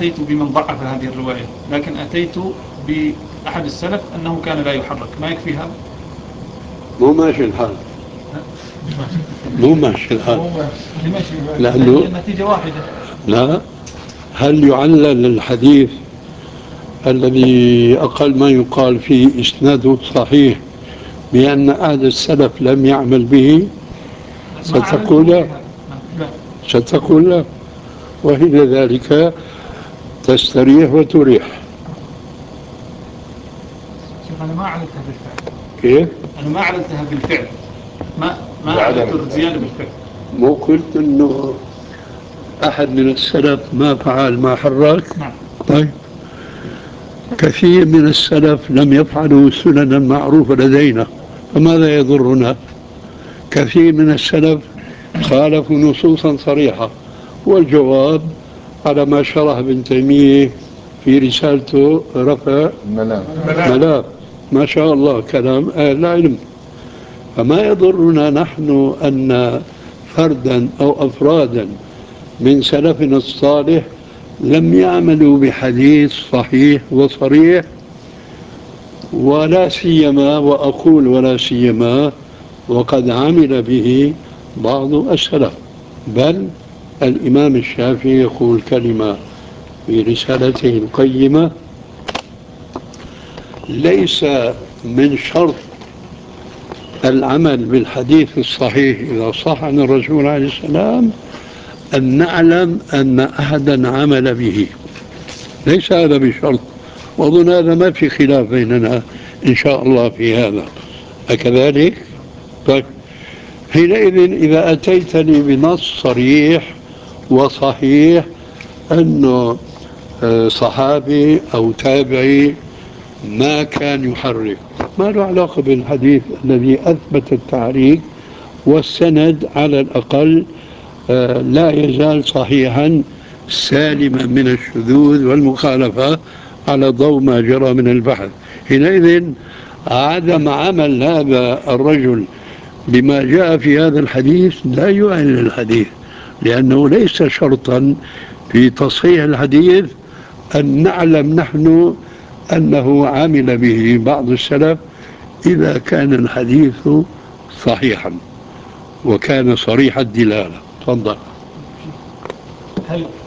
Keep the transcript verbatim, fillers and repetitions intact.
أتيت بمن ضعف هذه الرواية، لكن أتيت بأحد السلف أنه كان لا يحرك. ما يكفي هذا؟ مو ماشي الحال، مو ماشي الحال، لأنه النتيجة واحدة. لا، هل يعلل الحديث الذي أقل ما يقال فيه إسناده صحيح بأن أهل السلف لم يعمل به؟ ستقول لا، ستقول لا، وإلى ذلك تستريح وتريح. شوف أنا ما عللتها بالفعل. كيف؟ أنا ما عللتها بالفعل، ما ما عللت الزيادة بالفعل. مو قلت إنه أحد من السلف ما فعل ما حرك؟ نعم. طيب، كثير من السلف لم يفعلوا سننا معروفة لدينا، فماذا يضرنا؟ كثير من السلف خالفوا نصوصا صريحة، والجواب على ما شرح ابن تيمية في رسالته رفع ملام، ما شاء الله كلام أهل العلم. فما يضرنا نحن أن فردا أو أفرادا من سلفنا الصالح لم يعملوا بحديث صحيح وصريح، ولا سيما، وأقول ولا سيما، وقد عمل به بعض السلف. بل الإمام الشافعي يقول كلمة في رسالته القيمة: ليس من شرط العمل بالحديث الصحيح إذا صح عن الرسول عليه السلام أن نعلم أن أحدا عمل به، ليس هذا بشرط. وأظن هذا ما في خلاف بيننا إن شاء الله في هذا، أكذلك؟ طيب، حينئذ إذا أتيتني بنص صريح وصحيح أنه صحابي أو تابعي ما كان يحرك، ما له علاقة بالحديث الذي أثبت التحريك، والسند على الأقل لا يزال صحيحا سالما من الشذوذ والمخالفة على ضوء ما جرى من البحث. حينئذ عدم عمل هذا الرجل بما جاء في هذا الحديث لا يعلن الحديث، لأنه ليس شرطا في تصحيح الحديث أن نعلم نحن أنه عمل به بعض السلف إذا كان الحديث صحيحا وكان صريح الدلالة. تفضل. هل